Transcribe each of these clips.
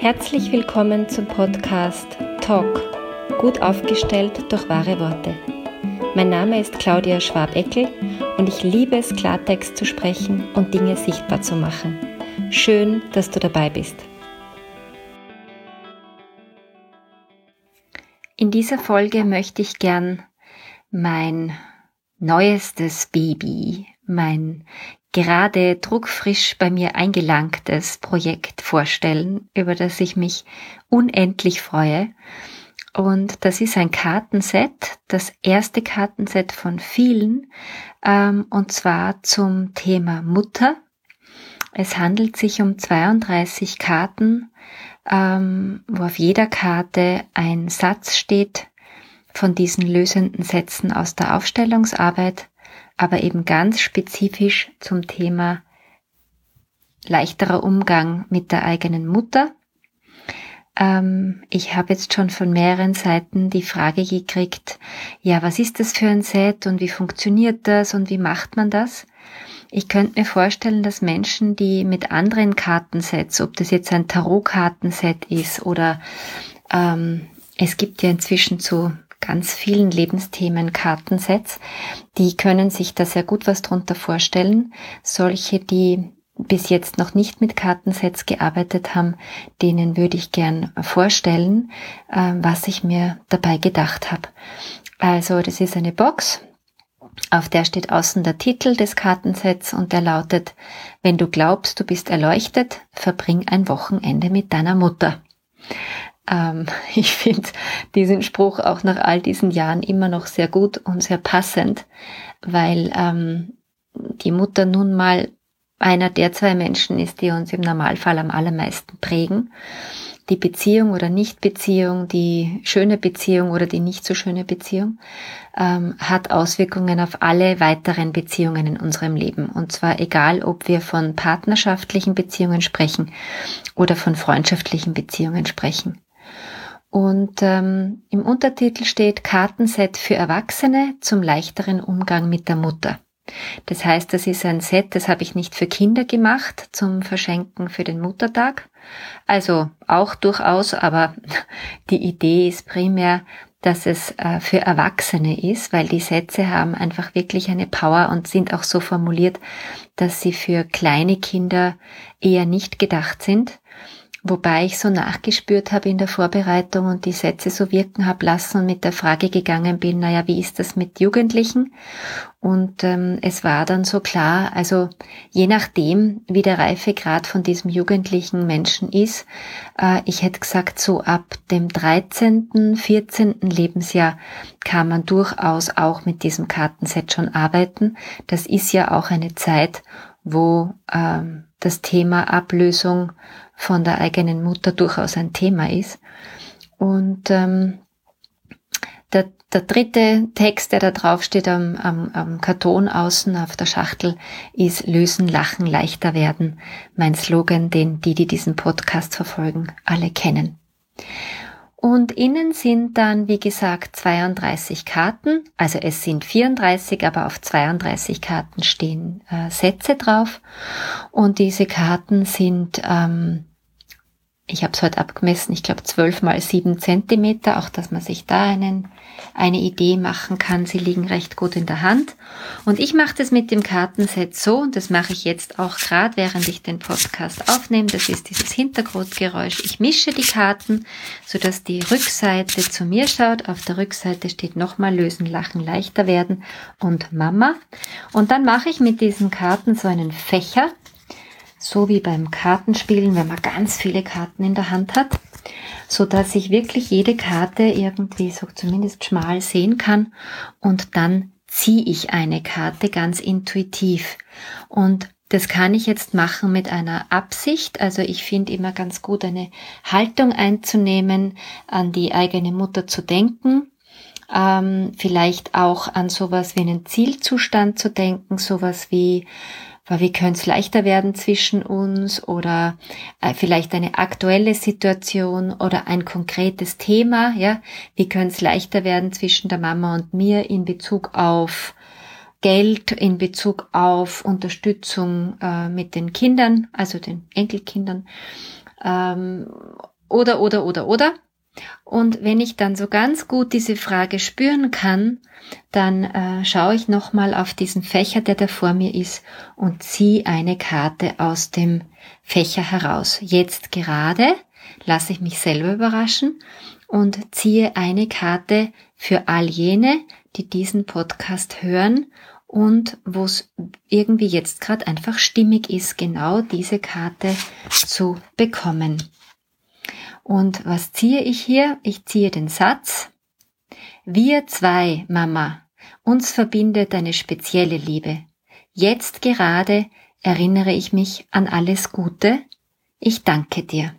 Herzlich willkommen zum Podcast Talk, gut aufgestellt durch wahre Worte. Mein Name ist Claudia Schwab-Eckel und ich liebe es, Klartext zu sprechen und Dinge sichtbar zu machen. Schön, dass du dabei bist. In dieser Folge möchte ich gern mein neuestes Baby, mein gerade druckfrisch bei mir eingelangtes Projekt vorstellen, über das ich mich unendlich freue. Und das ist ein Kartenset, das erste Kartenset von vielen, und zwar zum Thema Mutter. Es handelt sich um 32 Karten, wo auf jeder Karte ein Satz steht von diesen lösenden Sätzen aus der Aufstellungsarbeit, aber eben ganz spezifisch zum Thema leichterer Umgang mit der eigenen Mutter. Ich habe jetzt schon von mehreren Seiten die Frage gekriegt, ja, was ist das für ein Set und wie funktioniert das und wie macht man das? Ich könnte mir vorstellen, dass Menschen, die mit anderen Kartensets, ob das jetzt ein Tarot-Kartenset ist oder es gibt ja inzwischen zu ganz vielen Lebensthemen Kartensets, die können sich da sehr gut was drunter vorstellen. Solche, die bis jetzt noch nicht mit Kartensets gearbeitet haben, denen würde ich gern vorstellen, was ich mir dabei gedacht habe. Also das ist eine Box, auf der steht außen der Titel des Kartensets und der lautet: Wenn du glaubst, du bist erleuchtet, verbring ein Wochenende mit deiner Mutter. Ich finde diesen Spruch auch nach all diesen Jahren immer noch sehr gut und sehr passend, weil die Mutter nun mal einer der zwei Menschen ist, die uns im Normalfall am allermeisten prägen. Die Beziehung oder Nichtbeziehung, die schöne Beziehung oder die nicht so schöne Beziehung, hat Auswirkungen auf alle weiteren Beziehungen in unserem Leben. Und zwar egal, ob wir von partnerschaftlichen Beziehungen sprechen oder von freundschaftlichen Beziehungen sprechen. Und im Untertitel steht Kartenset für Erwachsene zum leichteren Umgang mit der Mutter. Das heißt, das ist ein Set, das habe ich nicht für Kinder gemacht zum Verschenken für den Muttertag. Also auch durchaus, aber die Idee ist primär, dass es für Erwachsene ist, weil die Sätze haben einfach wirklich eine Power und sind auch so formuliert, dass sie für kleine Kinder eher nicht gedacht sind. Wobei ich so nachgespürt habe in der Vorbereitung und die Sätze so wirken habe lassen und mit der Frage gegangen bin, naja, wie ist das mit Jugendlichen? Und es war dann so klar, also je nachdem, wie der Reifegrad von diesem jugendlichen Menschen ist, ich hätte gesagt, so ab dem 13., 14. Lebensjahr kann man durchaus auch mit diesem Kartenset schon arbeiten. Das ist ja auch eine Zeit, wo das Thema Ablösung von der eigenen Mutter durchaus ein Thema ist. Und der dritte Text, der da drauf steht am Karton außen auf der Schachtel, ist Lösen, Lachen, leichter werden. Mein Slogan, den die diesen Podcast verfolgen, alle kennen. Und innen sind dann, wie gesagt, 32 Karten. Also es sind 34, aber auf 32 Karten stehen Sätze drauf. Und diese Karten sind, ich habe es heute abgemessen, ich glaube 12 mal 7 Zentimeter, auch dass man sich da eine Idee machen kann. Sie liegen recht gut in der Hand. Und ich mache das mit dem Kartenset so, und das mache ich jetzt auch gerade, während ich den Podcast aufnehme. Das ist dieses Hintergrundgeräusch. Ich mische die Karten, sodass die Rückseite zu mir schaut. Auf der Rückseite steht nochmal Lösen, Lachen, leichter werden und Mama. Und dann mache ich mit diesen Karten so einen Fächer, so wie beim Kartenspielen, wenn man ganz viele Karten in der Hand hat, so dass ich wirklich jede Karte irgendwie so zumindest schmal sehen kann, und dann ziehe ich eine Karte ganz intuitiv. Und das kann ich jetzt machen mit einer Absicht. Also ich finde immer ganz gut, eine Haltung einzunehmen, an die eigene Mutter zu denken, vielleicht auch an sowas wie einen Zielzustand zu denken, sowas wie könnte es leichter werden zwischen uns, oder vielleicht eine aktuelle Situation oder ein konkretes Thema, ja, wie könnte es leichter werden zwischen der Mama und mir in Bezug auf Geld, in Bezug auf Unterstützung mit den Kindern, also den Enkelkindern, Oder. Und wenn ich dann so ganz gut diese Frage spüren kann, dann schaue ich nochmal auf diesen Fächer, der da vor mir ist, und ziehe eine Karte aus dem Fächer heraus. Jetzt gerade lasse ich mich selber überraschen und ziehe eine Karte für all jene, die diesen Podcast hören und wo es irgendwie jetzt gerade einfach stimmig ist, genau diese Karte zu bekommen. Und was ziehe ich hier? Ich ziehe den Satz: Wir zwei, Mama, uns verbindet eine spezielle Liebe. Jetzt gerade erinnere ich mich an alles Gute. Ich danke dir.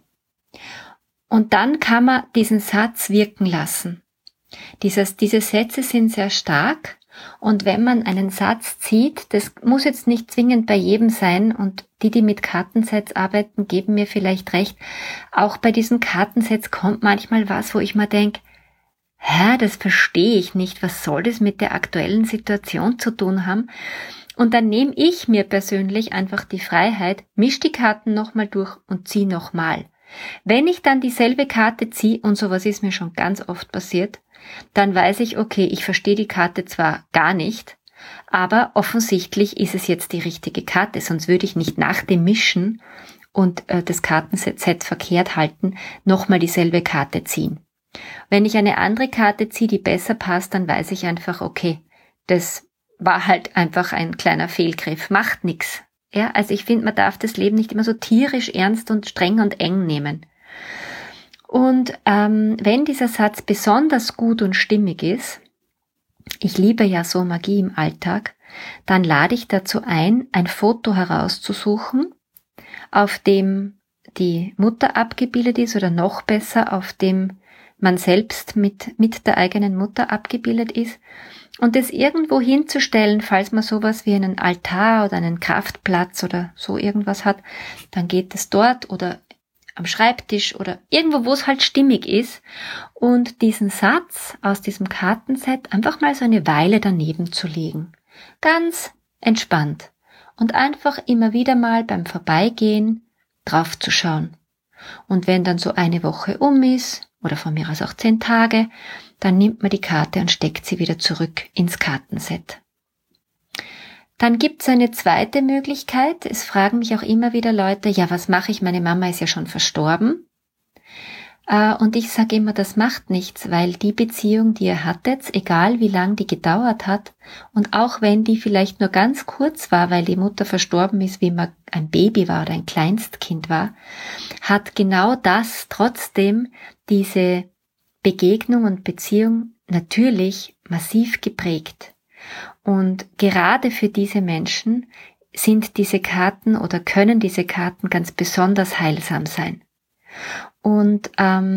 Und dann kann man diesen Satz wirken lassen. Diese Sätze sind sehr stark, und wenn man einen Satz zieht, das muss jetzt nicht zwingend bei jedem sein, und die mit Kartensets arbeiten, geben mir vielleicht recht, auch bei diesen Kartensets kommt manchmal was, wo ich mir denke, das verstehe ich nicht, was soll das mit der aktuellen Situation zu tun haben? Und dann nehme ich mir persönlich einfach die Freiheit, misch die Karten nochmal durch und zieh nochmal. Wenn ich dann dieselbe Karte ziehe, und sowas ist mir schon ganz oft passiert, dann weiß ich, okay, ich verstehe die Karte zwar gar nicht, aber offensichtlich ist es jetzt die richtige Karte, sonst würde ich nicht nach dem Mischen und das Kartenset verkehrt halten, nochmal dieselbe Karte ziehen. Wenn ich eine andere Karte ziehe, die besser passt, dann weiß ich einfach, okay, das war halt einfach ein kleiner Fehlgriff, macht nix. Ja, also ich finde, man darf das Leben nicht immer so tierisch ernst und streng und eng nehmen. Und wenn dieser Satz besonders gut und stimmig ist, ich liebe ja so Magie im Alltag, dann lade ich dazu ein Foto herauszusuchen, auf dem die Mutter abgebildet ist, oder noch besser, auf dem man selbst mit der eigenen Mutter abgebildet ist, und das irgendwo hinzustellen, falls man sowas wie einen Altar oder einen Kraftplatz oder so irgendwas hat, dann geht es dort oder am Schreibtisch oder irgendwo, wo es halt stimmig ist, und diesen Satz aus diesem Kartenset einfach mal so eine Weile daneben zu legen. Ganz entspannt. Und einfach immer wieder mal beim Vorbeigehen drauf zu schauen. Und wenn dann so eine Woche um ist, oder von mir aus auch 10 Tage, dann nimmt man die Karte und steckt sie wieder zurück ins Kartenset. Dann gibt's eine zweite Möglichkeit. Es fragen mich auch immer wieder Leute, ja, was mache ich? Meine Mama ist ja schon verstorben. Und ich sage immer, das macht nichts, weil die Beziehung, die ihr hattet, egal wie lang die gedauert hat, und auch wenn die vielleicht nur ganz kurz war, weil die Mutter verstorben ist, wie man ein Baby war oder ein Kleinstkind war, hat genau das trotzdem diese Begegnung und Beziehung natürlich massiv geprägt. Und gerade für diese Menschen sind diese Karten oder können diese Karten ganz besonders heilsam sein. Und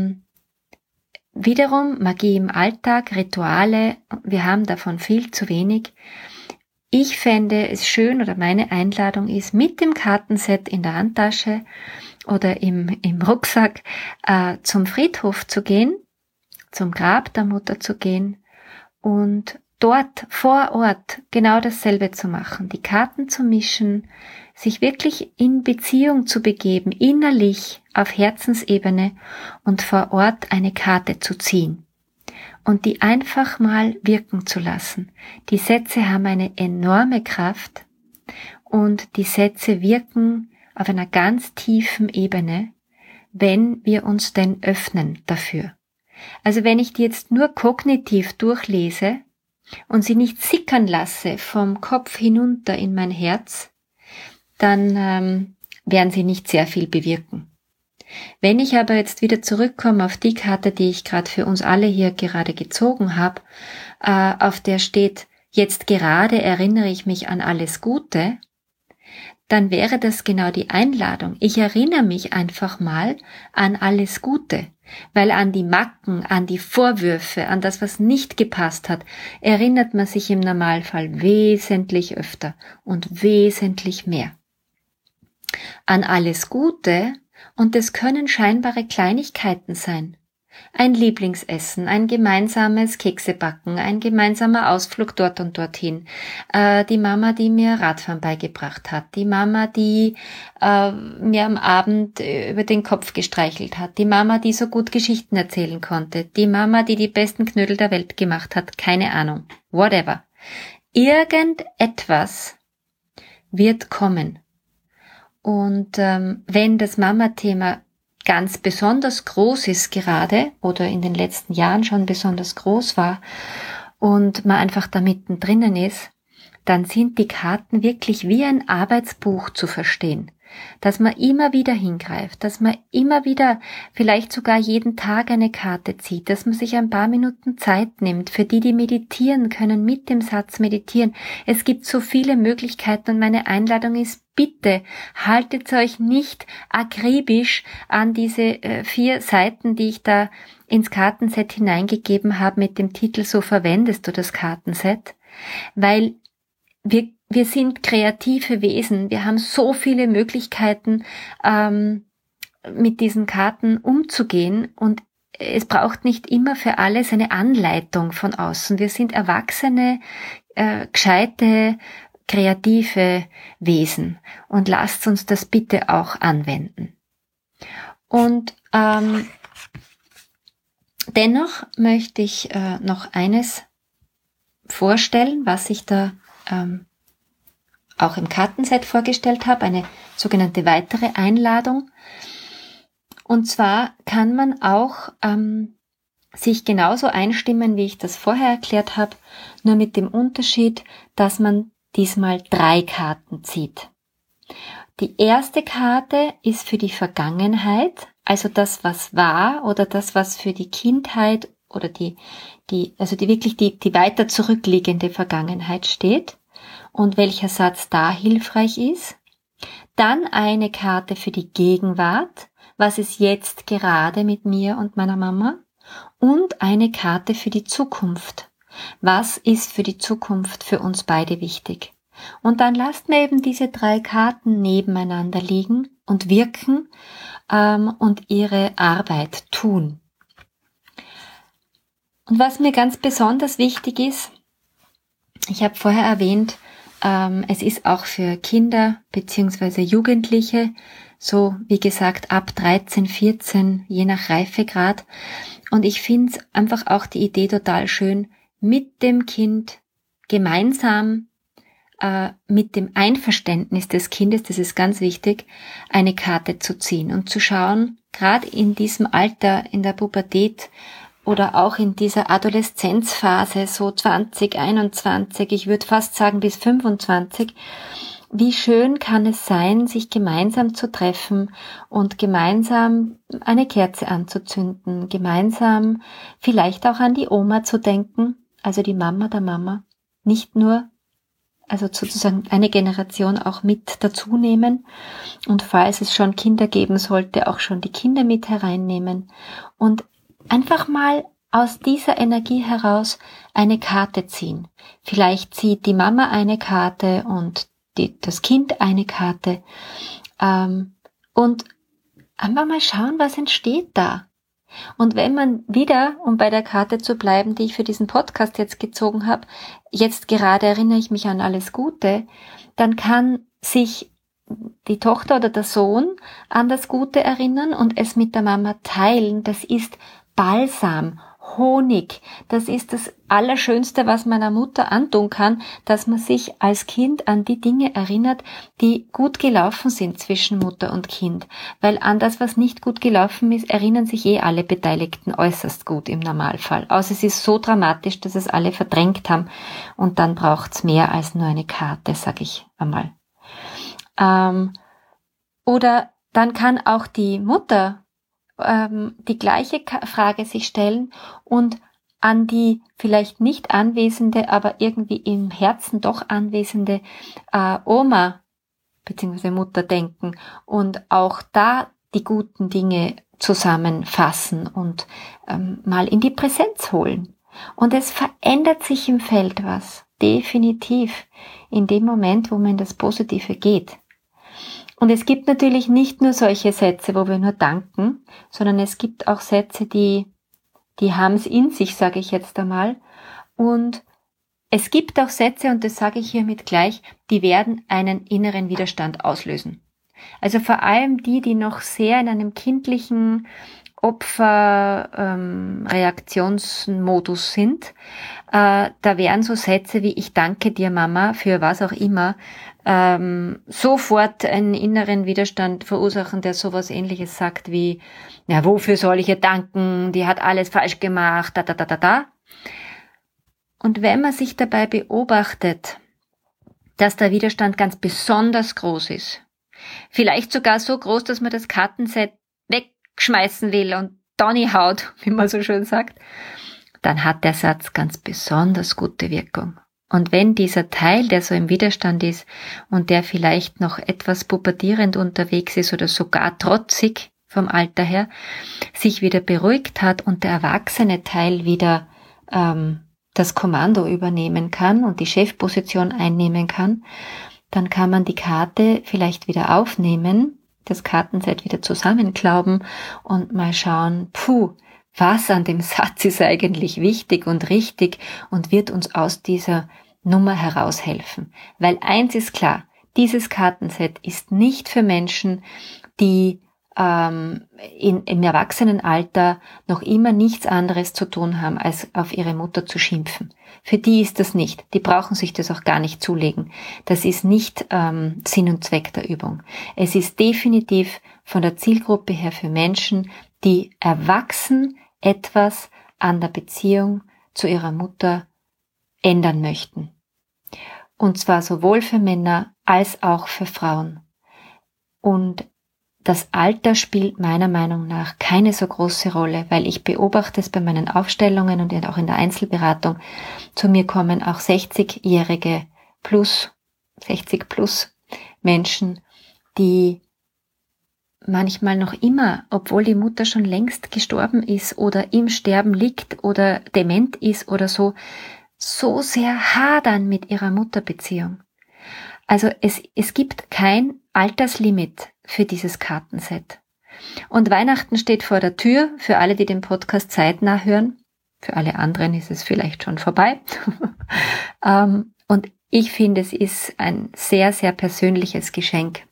wiederum Magie im Alltag, Rituale, wir haben davon viel zu wenig. Ich fände es schön, oder meine Einladung ist, mit dem Kartenset in der Handtasche oder im Rucksack zum Friedhof zu gehen, zum Grab der Mutter zu gehen und dort vor Ort genau dasselbe zu machen, die Karten zu mischen, sich wirklich in Beziehung zu begeben, innerlich auf Herzensebene, und vor Ort eine Karte zu ziehen und die einfach mal wirken zu lassen. Die Sätze haben eine enorme Kraft und die Sätze wirken auf einer ganz tiefen Ebene, wenn wir uns denn öffnen dafür. Also wenn ich die jetzt nur kognitiv durchlese und sie nicht sickern lasse vom Kopf hinunter in mein Herz, dann werden sie nicht sehr viel bewirken. Wenn ich aber jetzt wieder zurückkomme auf die Karte, die ich gerade für uns alle hier gerade gezogen habe, auf der steht, jetzt gerade erinnere ich mich an alles Gute, dann wäre das genau die Einladung. Ich erinnere mich einfach mal an alles Gute, weil an die Macken, an die Vorwürfe, an das, was nicht gepasst hat, erinnert man sich im Normalfall wesentlich öfter und wesentlich mehr. An alles Gute, und es können scheinbare Kleinigkeiten sein. Ein Lieblingsessen, ein gemeinsames Keksebacken, ein gemeinsamer Ausflug dort und dorthin. Die Mama, die mir Radfahren beigebracht hat. Die Mama, die mir am Abend über den Kopf gestreichelt hat. Die Mama, die so gut Geschichten erzählen konnte. Die Mama, die die besten Knödel der Welt gemacht hat. Keine Ahnung. Whatever. Irgendetwas wird kommen. Und wenn das Mama-Thema ganz besonders groß ist gerade oder in den letzten Jahren schon besonders groß war und man einfach da mittendrin ist, dann sind die Karten wirklich wie ein Arbeitsbuch zu verstehen. Dass man immer wieder hingreift, dass man immer wieder vielleicht sogar jeden Tag eine Karte zieht, dass man sich ein paar Minuten Zeit nimmt. Für die, die meditieren können, mit dem Satz meditieren. Es gibt so viele Möglichkeiten und meine Einladung ist, bitte haltet euch nicht akribisch an diese 4 Seiten, die ich da ins Kartenset hineingegeben habe mit dem Titel "So verwendest du das Kartenset", weil wir sind kreative Wesen, wir haben so viele Möglichkeiten, mit diesen Karten umzugehen und es braucht nicht immer für alles eine Anleitung von außen. Wir sind erwachsene, gescheite, kreative Wesen und lasst uns das bitte auch anwenden. Und dennoch möchte ich noch eines vorstellen, was ich da auch im Kartenset vorgestellt habe, eine sogenannte weitere Einladung. Und zwar kann man auch sich genauso einstimmen, wie ich das vorher erklärt habe, nur mit dem Unterschied, dass man diesmal 3 Karten zieht. Die erste Karte ist für die Vergangenheit, also das, was war oder das, was für die Kindheit oder die weiter zurückliegende Vergangenheit steht. Und welcher Satz da hilfreich ist. Dann eine Karte für die Gegenwart, was ist jetzt gerade mit mir und meiner Mama. Und eine Karte für die Zukunft. Was ist für die Zukunft für uns beide wichtig? Und dann lasst mir eben diese 3 Karten nebeneinander liegen und wirken und ihre Arbeit tun. Und was mir ganz besonders wichtig ist, ich habe vorher erwähnt, es ist auch für Kinder bzw. Jugendliche, so wie gesagt ab 13, 14, je nach Reifegrad. Und ich finde es einfach auch die Idee total schön, mit dem Kind gemeinsam, mit dem Einverständnis des Kindes, das ist ganz wichtig, eine Karte zu ziehen und zu schauen, gerade in diesem Alter, in der Pubertät, oder auch in dieser Adoleszenzphase, so 20, 21, ich würde fast sagen bis 25, wie schön kann es sein, sich gemeinsam zu treffen und gemeinsam eine Kerze anzuzünden, gemeinsam vielleicht auch an die Oma zu denken, also die Mama der Mama, nicht nur, also sozusagen eine Generation auch mit dazu nehmen und falls es schon Kinder geben sollte, auch schon die Kinder mit hereinnehmen und einfach mal aus dieser Energie heraus eine Karte ziehen. Vielleicht zieht die Mama eine Karte und das Kind eine Karte. Und einfach mal schauen, was entsteht da. Und wenn man wieder, um bei der Karte zu bleiben, die ich für diesen Podcast jetzt gezogen habe, jetzt gerade erinnere ich mich an alles Gute, dann kann sich die Tochter oder der Sohn an das Gute erinnern und es mit der Mama teilen. Das ist Balsam, Honig, das ist das Allerschönste, was man einer Mutter antun kann, dass man sich als Kind an die Dinge erinnert, die gut gelaufen sind zwischen Mutter und Kind. Weil an das, was nicht gut gelaufen ist, erinnern sich alle Beteiligten äußerst gut im Normalfall. Außer es ist so dramatisch, dass es alle verdrängt haben und dann braucht's mehr als nur eine Karte, sag ich einmal. Oder dann kann auch die Mutter die gleiche Frage sich stellen und an die vielleicht nicht anwesende, aber irgendwie im Herzen doch anwesende Oma bzw. Mutter denken und auch da die guten Dinge zusammenfassen und mal in die Präsenz holen. Und es verändert sich im Feld was, definitiv, in dem Moment, wo man in das Positive geht. Und es gibt natürlich nicht nur solche Sätze, wo wir nur danken, sondern es gibt auch Sätze, die die haben es in sich, sage ich jetzt einmal. Und es gibt auch Sätze, und das sage ich hiermit gleich, die werden einen inneren Widerstand auslösen. Also vor allem die noch sehr in einem kindlichen Opferreaktionsmodus sind, da wären so Sätze wie ich danke dir Mama für was auch immer sofort einen inneren Widerstand verursachen, der sowas Ähnliches sagt wie, na wofür soll ich ihr danken, die hat alles falsch gemacht, da da da da da. Und wenn man sich dabei beobachtet, dass der Widerstand ganz besonders groß ist, vielleicht sogar so groß, dass man das Kartenset wegschmeißen will und Donny haut, wie man so schön sagt, dann hat der Satz ganz besonders gute Wirkung. Und wenn dieser Teil, der so im Widerstand ist und der vielleicht noch etwas pubertierend unterwegs ist oder sogar trotzig vom Alter her, sich wieder beruhigt hat und der erwachsene Teil wieder das Kommando übernehmen kann und die Chefposition einnehmen kann, dann kann man die Karte vielleicht wieder aufnehmen, das Kartenset wieder zusammenklauben und mal schauen, was an dem Satz ist eigentlich wichtig und richtig und wird uns aus dieser Nummer heraushelfen. Weil eins ist klar, dieses Kartenset ist nicht für Menschen, die im Erwachsenenalter noch immer nichts anderes zu tun haben, als auf ihre Mutter zu schimpfen. Für die ist das nicht. Die brauchen sich das auch gar nicht zulegen. Das ist nicht Sinn und Zweck der Übung. Es ist definitiv von der Zielgruppe her für Menschen, die erwachsen etwas an der Beziehung zu ihrer Mutter ändern möchten. Und zwar sowohl für Männer als auch für Frauen. Und das Alter spielt meiner Meinung nach keine so große Rolle, weil ich beobachte es bei meinen Aufstellungen und auch in der Einzelberatung. Zu mir kommen auch 60-jährige plus, 60 plus Menschen, die manchmal noch immer, obwohl die Mutter schon längst gestorben ist oder im Sterben liegt oder dement ist oder so sehr hadern mit ihrer Mutterbeziehung. Also es gibt kein Alterslimit für dieses Kartenset. Und Weihnachten steht vor der Tür, für alle, die den Podcast zeitnah hören. Für alle anderen ist es vielleicht schon vorbei. Und ich finde, es ist ein sehr, sehr persönliches Geschenk,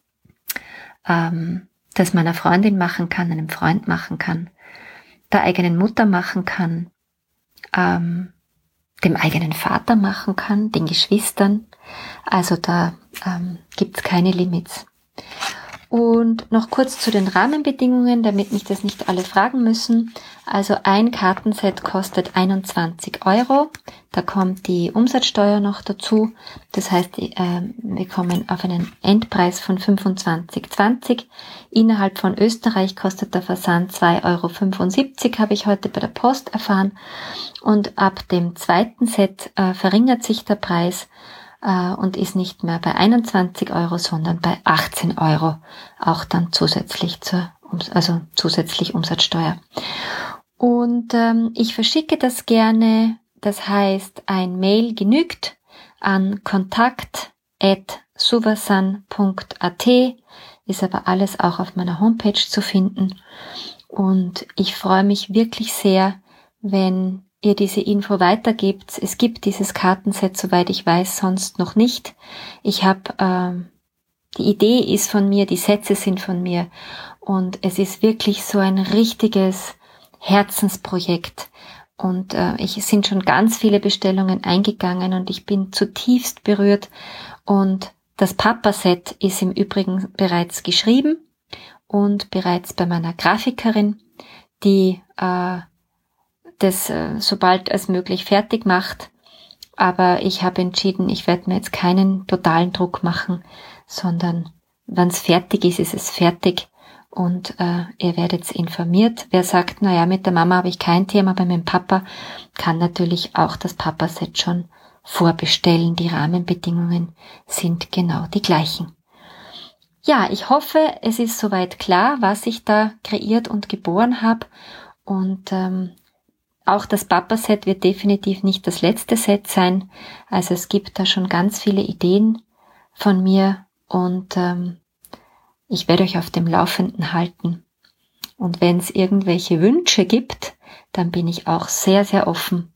das man einer Freundin machen kann, einem Freund machen kann, der eigenen Mutter machen kann, dem eigenen Vater machen kann, den Geschwistern. Also da gibt's keine Limits. Und noch kurz zu den Rahmenbedingungen, damit mich das nicht alle fragen müssen. Also ein Kartenset kostet 21 €. Da kommt die Umsatzsteuer noch dazu. Das heißt, wir kommen auf einen Endpreis von 25,20 €. Innerhalb von Österreich kostet der Versand 2,75 €, habe ich heute bei der Post erfahren. Und ab dem zweiten Set verringert sich der Preis und ist nicht mehr bei 21 €, sondern bei 18 €, auch dann zusätzlich zusätzlich Umsatzsteuer. Und ich verschicke das gerne, das heißt, ein Mail genügt an kontakt@suvasan.at, ist aber alles auch auf meiner Homepage zu finden. Und ich freue mich wirklich sehr, wenn ihr diese Info weitergibt. Es gibt dieses Kartenset, soweit ich weiß, sonst noch nicht. Ich habe, die Idee ist von mir, die Sätze sind von mir und es ist wirklich so ein richtiges Herzensprojekt. Und es sind schon ganz viele Bestellungen eingegangen und ich bin zutiefst berührt. Und das Papa-Set ist im Übrigen bereits geschrieben und bereits bei meiner Grafikerin, die das sobald als möglich fertig macht. Aber ich habe entschieden, ich werde mir jetzt keinen totalen Druck machen, sondern wenn es fertig ist, ist es fertig. Und ihr werdet informiert. Wer sagt, naja, mit der Mama habe ich kein Thema, aber mit dem Papa kann natürlich auch das Papa-Set schon vorbestellen. Die Rahmenbedingungen sind genau die gleichen. Ja, ich hoffe, es ist soweit klar, was ich da kreiert und geboren habe. Und auch das Papa-Set wird definitiv nicht das letzte Set sein. Also es gibt da schon ganz viele Ideen von mir und ich werde euch auf dem Laufenden halten. Und wenn es irgendwelche Wünsche gibt, dann bin ich auch sehr, sehr offen,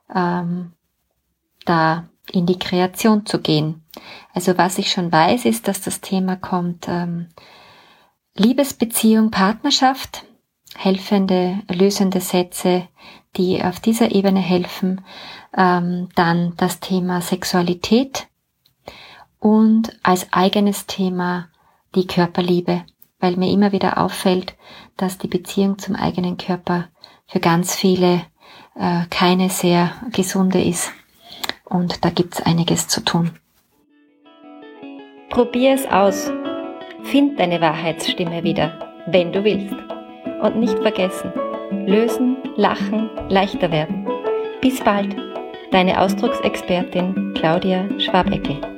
da in die Kreation zu gehen. Also was ich schon weiß, ist, dass das Thema kommt, Liebesbeziehung, Partnerschaft, helfende, lösende Sätze, die auf dieser Ebene helfen, dann das Thema Sexualität und als eigenes Thema die Körperliebe, weil mir immer wieder auffällt, dass die Beziehung zum eigenen Körper für ganz viele keine sehr gesunde ist. Und da gibt's einiges zu tun. Probier es aus. Find deine Wahrheitsstimme wieder, wenn du willst. Und nicht vergessen, lösen, lachen, leichter werden. Bis bald, deine Ausdrucksexpertin Claudia Schwabeckel.